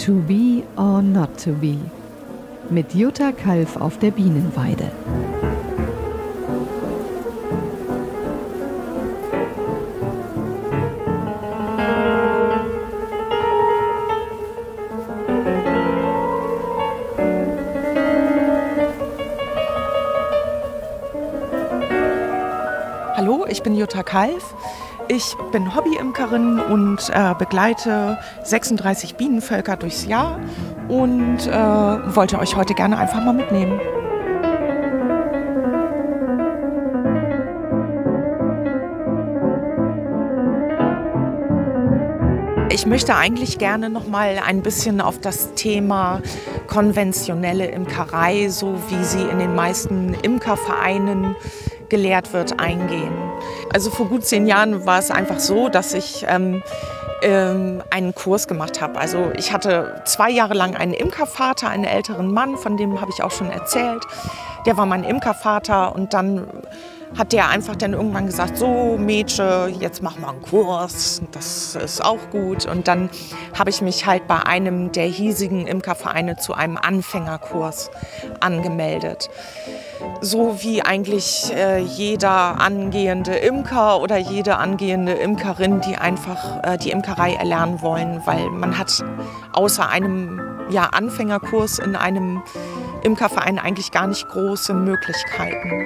To be or not to be. Mit Jutta Kalf auf der Bienenweide. Hallo, ich bin Jutta Kalf. Ich bin Hobbyimkerin und begleite 36 Bienenvölker durchs Jahr und wollte euch heute gerne einfach mal mitnehmen. Ich möchte eigentlich gerne noch mal ein bisschen auf das Thema konventionelle Imkerei, so wie sie in den meisten Imkervereinen gelehrt wird, eingehen. Also vor gut 10 Jahren war es einfach so, dass ich einen Kurs gemacht habe. Also ich hatte 2 Jahre lang einen Imkervater, einen älteren Mann, von dem habe ich auch schon erzählt. Der war mein Imkervater und dann hat der einfach dann irgendwann gesagt, so Mädchen, jetzt mach mal einen Kurs, das ist auch gut. Und dann habe ich mich halt bei einem der hiesigen Imkervereine zu einem Anfängerkurs angemeldet. So wie eigentlich jeder angehende Imker oder jede angehende Imkerin, die einfach die Imkerei erlernen wollen, weil man hat außer einem Anfängerkurs in einem Imkerverein eigentlich gar nicht große Möglichkeiten.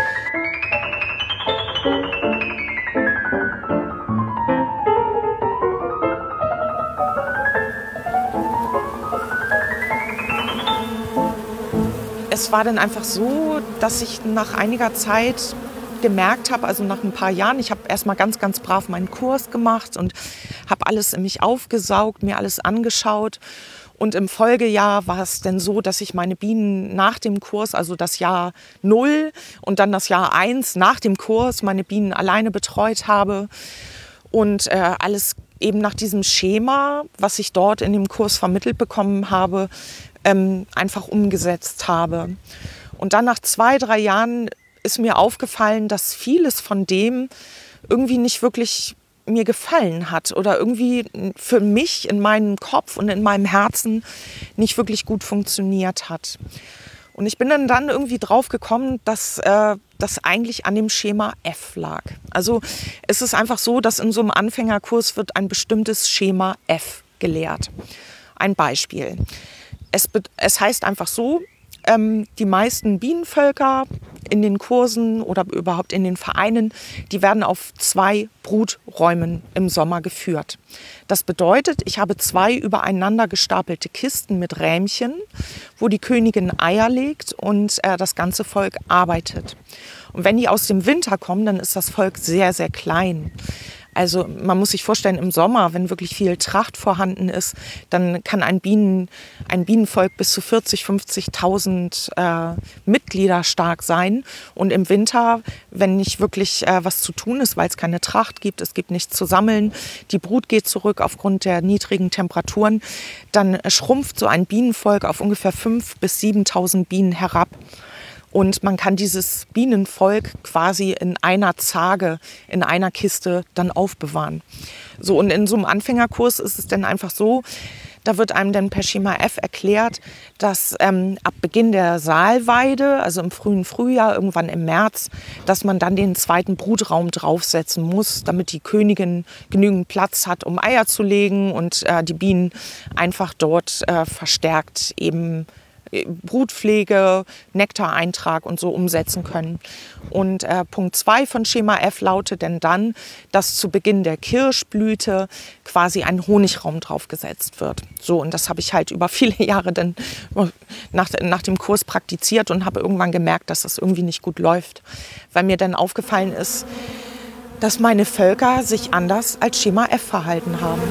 Es war dann einfach so, dass ich nach einiger Zeit gemerkt habe, also nach ein paar Jahren, ich habe erstmal ganz, ganz brav meinen Kurs gemacht und habe alles in mich aufgesaugt, mir alles angeschaut. Und im Folgejahr war es dann so, dass ich meine Bienen nach dem Kurs, also das Jahr 0 und dann das Jahr 1 nach dem Kurs, meine Bienen alleine betreut habe. Und alles eben nach diesem Schema, was ich dort in dem Kurs vermittelt bekommen habe, einfach umgesetzt habe. Und dann nach 2, 3 Jahren ist mir aufgefallen, dass vieles von dem irgendwie nicht wirklich mir gefallen hat oder irgendwie für mich in meinem Kopf und in meinem Herzen nicht wirklich gut funktioniert hat. Und ich bin dann irgendwie drauf gekommen, dass das eigentlich an dem Schema F lag. Also es ist einfach so, dass in so einem Anfängerkurs wird ein bestimmtes Schema F gelehrt. Ein Beispiel. Es heißt einfach so, die meisten Bienenvölker in den Kursen oder überhaupt in den Vereinen, die werden auf 2 Bruträumen im Sommer geführt. Das bedeutet, ich habe 2 übereinander gestapelte Kisten mit Rähmchen, wo die Königin Eier legt und das ganze Volk arbeitet. Und wenn die aus dem Winter kommen, dann ist das Volk sehr, sehr klein. Also man muss sich vorstellen, im Sommer, wenn wirklich viel Tracht vorhanden ist, dann kann ein Bienenvolk bis zu 40.000, 50.000 Mitglieder stark sein. Und im Winter, wenn nicht wirklich was zu tun ist, weil es keine Tracht gibt, es gibt nichts zu sammeln, die Brut geht zurück aufgrund der niedrigen Temperaturen, dann schrumpft so ein Bienenvolk auf ungefähr 5.000 bis 7.000 Bienen herab. Und man kann dieses Bienenvolk quasi in einer Zarge, in einer Kiste dann aufbewahren. So, und in so einem Anfängerkurs ist es dann einfach so, da wird einem dann per Schema F erklärt, dass ab Beginn der Saalweide, also im frühen Frühjahr, irgendwann im März, dass man dann den 2. Brutraum draufsetzen muss, damit die Königin genügend Platz hat, um Eier zu legen und die Bienen einfach dort verstärkt eben Brutpflege, Nektareintrag und so umsetzen können. Und Punkt 2 von Schema F lautet denn dann, dass zu Beginn der Kirschblüte quasi ein Honigraum draufgesetzt wird. So, und das habe ich halt über viele Jahre dann nach dem Kurs praktiziert und habe irgendwann gemerkt, dass das irgendwie nicht gut läuft, weil mir dann aufgefallen ist, dass meine Völker sich anders als Schema F verhalten haben.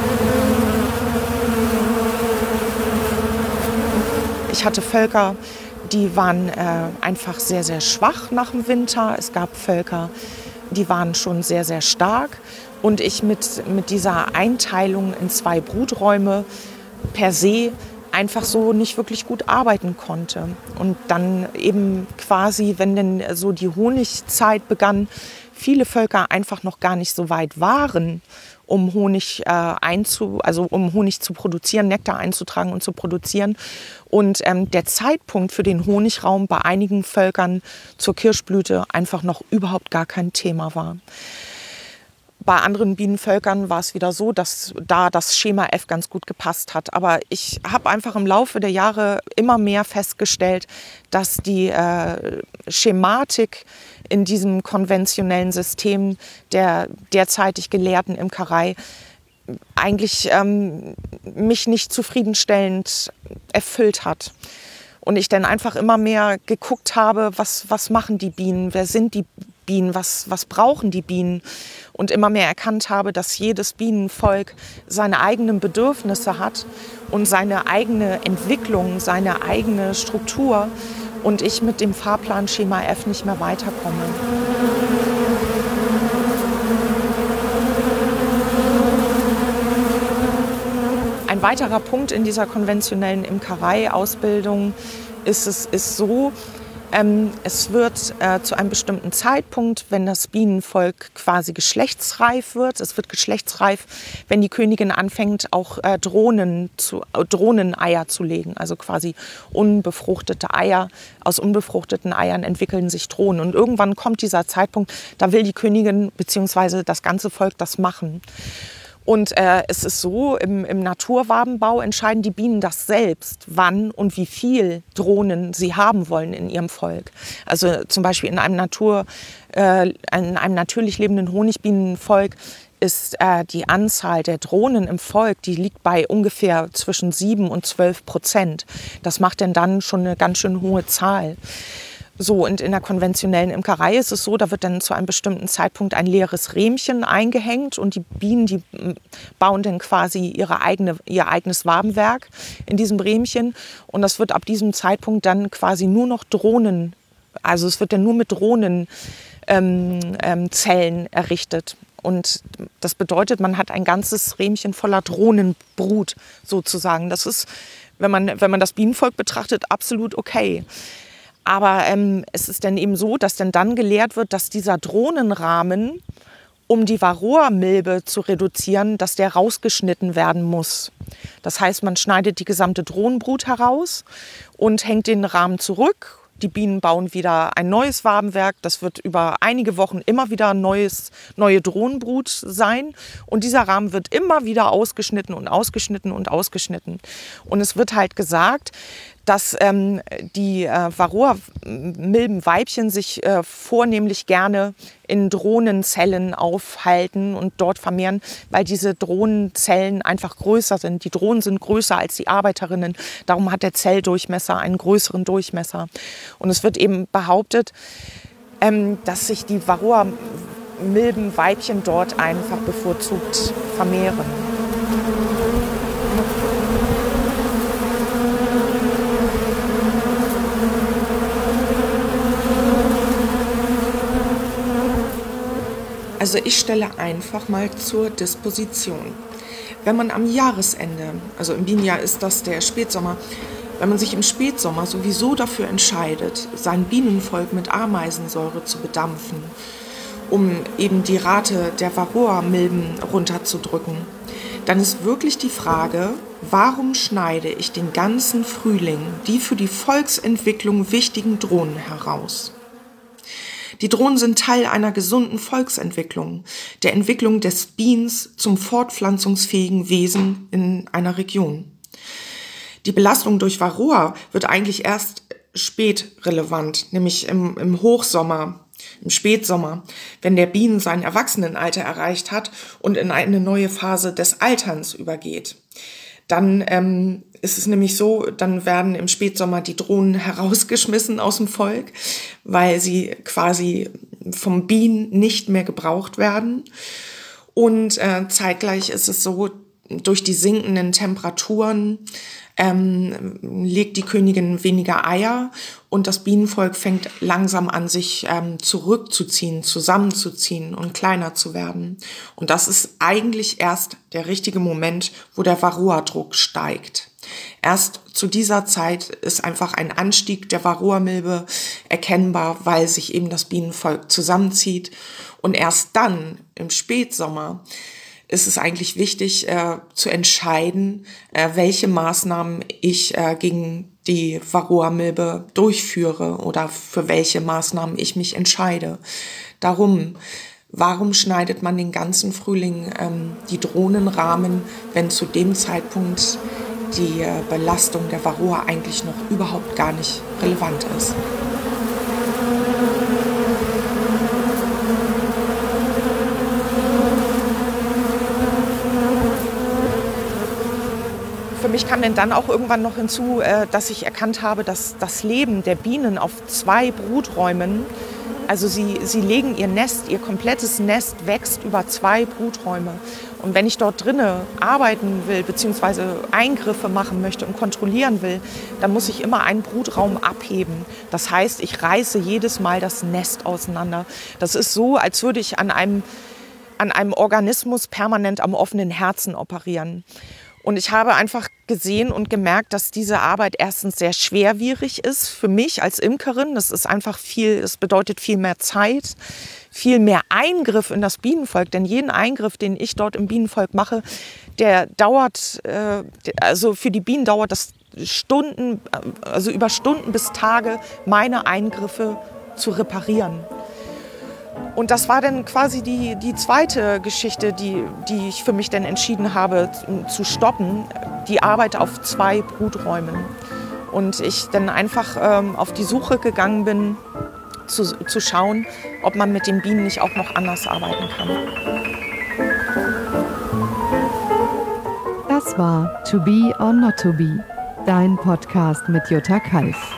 Ich hatte Völker, die waren einfach sehr, sehr schwach nach dem Winter. Es gab Völker, die waren schon sehr, sehr stark. Und ich mit dieser Einteilung in 2 Bruträume per se einfach so nicht wirklich gut arbeiten konnte. Und dann eben quasi, wenn denn so die Honigzeit begann, viele Völker einfach noch gar nicht so weit waren, um Honig um Honig zu produzieren, Nektar einzutragen und zu produzieren. Und der Zeitpunkt für den Honigraum bei einigen Völkern zur Kirschblüte einfach noch überhaupt gar kein Thema war. Bei anderen Bienenvölkern war es wieder so, dass da das Schema F ganz gut gepasst hat. Aber ich habe einfach im Laufe der Jahre immer mehr festgestellt, dass die Schematik in diesem konventionellen System der derzeitig gelehrten Imkerei eigentlich mich nicht zufriedenstellend erfüllt hat. Und ich dann einfach immer mehr geguckt habe, was machen die Bienen, wer sind die Bienen, was brauchen die Bienen? Und immer mehr erkannt habe, dass jedes Bienenvolk seine eigenen Bedürfnisse hat und seine eigene Entwicklung, seine eigene Struktur und ich mit dem Fahrplan Schema F nicht mehr weiterkomme. Ein weiterer Punkt in dieser konventionellen Imkerei-Ausbildung ist so, es wird zu einem bestimmten Zeitpunkt, wenn das Bienenvolk quasi geschlechtsreif wird, es wird geschlechtsreif, wenn die Königin anfängt, auch Drohneneier zu legen, also quasi unbefruchtete Eier. Aus unbefruchteten Eiern entwickeln sich Drohnen. Und irgendwann kommt dieser Zeitpunkt, da will die Königin bzw. das ganze Volk das machen. Und es ist so, im Naturwabenbau entscheiden die Bienen das selbst, wann und wie viel Drohnen sie haben wollen in ihrem Volk. Also zum Beispiel in einem natürlich lebenden Honigbienenvolk ist die Anzahl der Drohnen im Volk, die liegt bei ungefähr zwischen 7 und 12%. Das macht denn dann schon eine ganz schön hohe Zahl. So, und in der konventionellen Imkerei ist es so, da wird dann zu einem bestimmten Zeitpunkt ein leeres Rähmchen eingehängt und die Bienen, die bauen dann quasi ihr eigenes Wabenwerk in diesem Rähmchen und das wird ab diesem Zeitpunkt dann quasi nur noch Drohnen, also es wird dann nur mit Drohnenzellen errichtet. Und das bedeutet, man hat ein ganzes Rähmchen voller Drohnenbrut sozusagen. Das ist, wenn man das Bienenvolk betrachtet, absolut okay. Aber es ist dann eben so, dass dann gelehrt wird, dass dieser Drohnenrahmen, um die Varroa-Milbe zu reduzieren, dass der rausgeschnitten werden muss. Das heißt, man schneidet die gesamte Drohnenbrut heraus und hängt den Rahmen zurück. Die Bienen bauen wieder ein neues Wabenwerk. Das wird über einige Wochen immer wieder neue Drohnenbrut sein. Und dieser Rahmen wird immer wieder ausgeschnitten und ausgeschnitten und ausgeschnitten. Und es wird halt gesagt, dass die Varroa-Milbenweibchen sich vornehmlich gerne in Drohnenzellen aufhalten und dort vermehren, weil diese Drohnenzellen einfach größer sind. Die Drohnen sind größer als die Arbeiterinnen. Darum hat der Zelldurchmesser einen größeren Durchmesser. Und es wird eben behauptet, dass sich die Varroa-Milbenweibchen dort einfach bevorzugt vermehren. Also ich stelle einfach mal zur Disposition. Wenn man am Jahresende, also im Bienenjahr ist das der Spätsommer, wenn man sich im Spätsommer sowieso dafür entscheidet, sein Bienenvolk mit Ameisensäure zu bedampfen, um eben die Rate der Varroa-Milben runterzudrücken, dann ist wirklich die Frage, warum schneide ich den ganzen Frühling die für die Volksentwicklung wichtigen Drohnen heraus? Die Drohnen sind Teil einer gesunden Volksentwicklung, der Entwicklung des Bienens zum fortpflanzungsfähigen Wesen in einer Region. Die Belastung durch Varroa wird eigentlich erst spät relevant, nämlich im Hochsommer, im Spätsommer, wenn der Bienen sein Erwachsenenalter erreicht hat und in eine neue Phase des Alterns übergeht. Dann ist es nämlich so, dann werden im Spätsommer die Drohnen herausgeschmissen aus dem Volk, weil sie quasi vom Bienen nicht mehr gebraucht werden. Und zeitgleich ist es so, durch die sinkenden Temperaturen legt die Königin weniger Eier und das Bienenvolk fängt langsam an, sich zurückzuziehen, zusammenzuziehen und kleiner zu werden. Und das ist eigentlich erst der richtige Moment, wo der Varroa-Druck steigt. Erst zu dieser Zeit ist einfach ein Anstieg der Varroa-Milbe erkennbar, weil sich eben das Bienenvolk zusammenzieht. Und erst dann, im Spätsommer, ist es eigentlich wichtig zu entscheiden, welche Maßnahmen ich gegen die Varroa-Milbe durchführe oder für welche Maßnahmen ich mich entscheide. Darum, warum schneidet man den ganzen Frühling die Drohnenrahmen, wenn zu dem Zeitpunkt die Belastung der Varroa eigentlich noch überhaupt gar nicht relevant ist? Für mich kam denn dann auch irgendwann noch hinzu, dass ich erkannt habe, dass das Leben der Bienen auf 2 Bruträumen, also sie legen ihr Nest, ihr komplettes Nest wächst über 2 Bruträume. Und wenn ich dort drinnen arbeiten will, beziehungsweise Eingriffe machen möchte und kontrollieren will, dann muss ich immer einen Brutraum abheben. Das heißt, ich reiße jedes Mal das Nest auseinander. Das ist so, als würde ich an einem Organismus permanent am offenen Herzen operieren. Und ich habe einfach gesehen und gemerkt, dass diese Arbeit erstens sehr schwerwierig ist für mich als Imkerin. Das ist einfach es bedeutet viel mehr Zeit, viel mehr Eingriff in das Bienenvolk. Denn jeden Eingriff, den ich dort im Bienenvolk mache, der dauert, also für die Bienen dauert das Stunden, also über Stunden bis Tage, meine Eingriffe zu reparieren. Und das war dann quasi die zweite Geschichte, die ich für mich dann entschieden habe zu stoppen, die Arbeit auf 2 Bruträumen. Und ich dann einfach auf die Suche gegangen bin, zu schauen, ob man mit den Bienen nicht auch noch anders arbeiten kann. Das war To Be or Not To Be, dein Podcast mit Jutta Kalf.